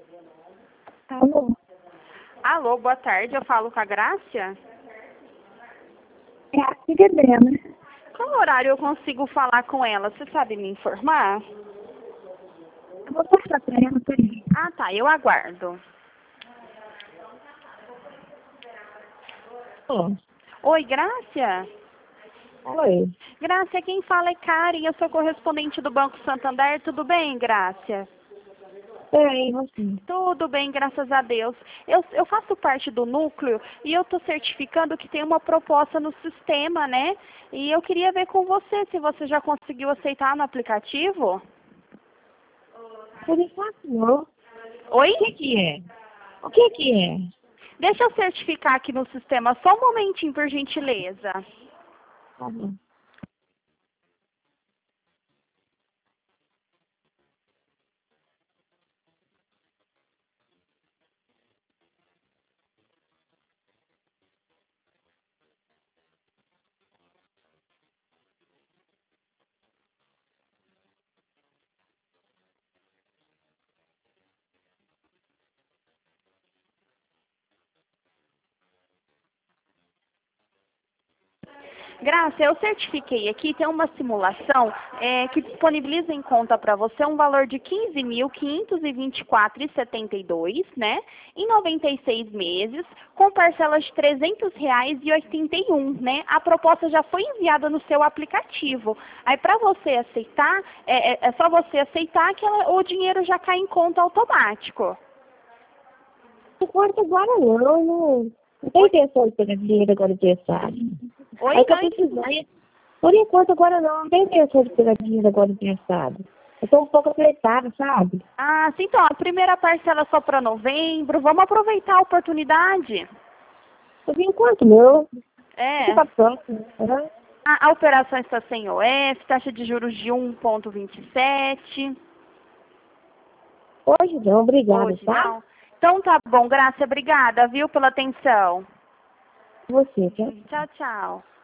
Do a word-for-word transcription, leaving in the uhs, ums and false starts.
Alô? Alô, boa tarde, eu falo com a Grácia? É a filha dela. Qual horário eu consigo falar com ela? Você sabe me informar? Eu vou passar pra ela, peraí. Ah, tá, eu aguardo. Ó. Oi, Grácia? Oi. Grácia, quem fala é Karen, eu sou correspondente do Banco Santander. Tudo bem, Grácia? Peraí, você. Tudo bem, graças a Deus. Eu, eu faço parte do núcleo e eu estou certificando que tem uma proposta no sistema, né? E eu queria ver com você se você já conseguiu aceitar no aplicativo. Por enquanto não. Oi? O que que é? O que que é? Deixa eu certificar aqui no sistema, só um momentinho, por gentileza. Tá bom. Graça, eu certifiquei aqui, tem uma simulação é, que disponibiliza em conta para você um valor de quinze mil quinhentos e vinte e quatro reais e setenta e dois centavos, né? Em noventa e seis meses, com parcelas de trezentos reais e oitenta e um, né? A proposta já foi enviada no seu aplicativo. Aí para você aceitar, é, é, é só você aceitar que ela- o dinheiro já cai em conta automático. Por enquanto agora não, não. Não tem intenção de pegar dinheiro agora emprestado. Oi, Aí que eu não precisar. Por enquanto agora não, não tem intenção de pegar dinheiro agora emprestado. Eu tô um pouco apertada, sabe? Ah, sim, então, a primeira parcela é só para novembro. Vamos aproveitar a oportunidade. Por enquanto não. Fica É. pra próxima. Aham. A, a operação está sem O F, taxa de juros de um vírgula vinte e sete. Hoje não, obrigada, Hoje tá? não. Então tá bom, Graça, obrigada, viu, pela atenção. Você, tá? Tchau, tchau.